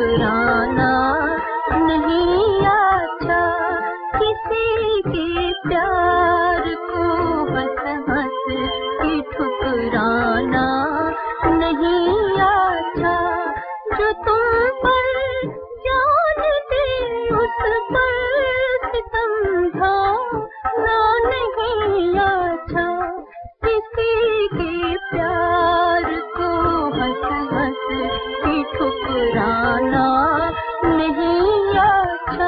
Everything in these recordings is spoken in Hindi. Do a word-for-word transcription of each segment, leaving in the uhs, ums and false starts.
ठुकराना नहीं अच्छा, किसी के प्यार को हंस हंस के ठुकराना नहीं अच्छा। जो तुम पर जान दे उस पर सितम ढाना नहीं अच्छा, किसी के प्यार को हंस हंस के ठुकराना नहीं अच्छा।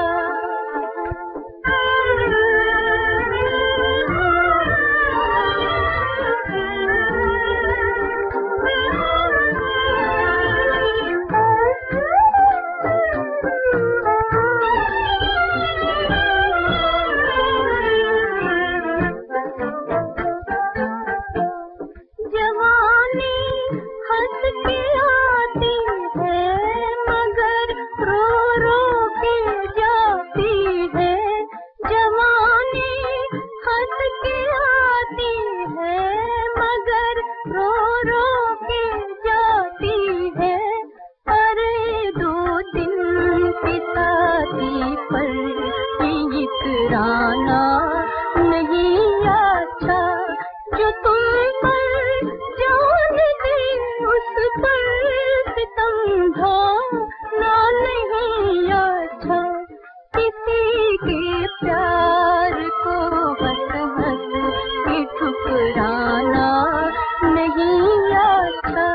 इतराना नहीं अच्छा, जो तुम पर जान दे उस पर सितम ढाना नहीं अच्छा, किसी के प्यार को हंस हंस के ठुकराना नहीं अच्छा।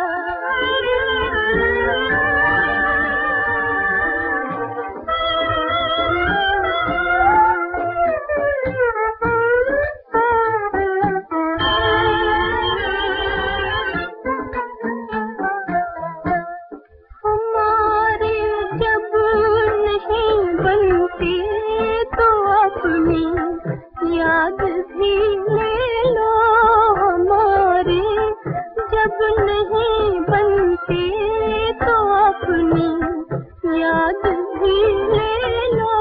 याद भी ले लो हमारे, जब नहीं बनते तो अपनी याद भी ले लो,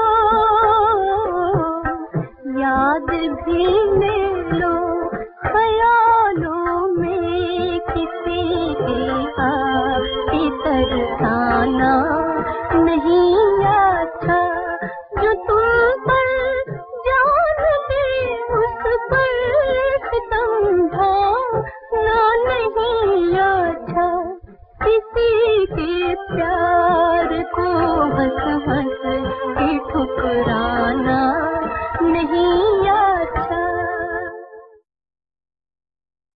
याद भी ले लो। ख्यालों में किसी के आके तरसाना नहीं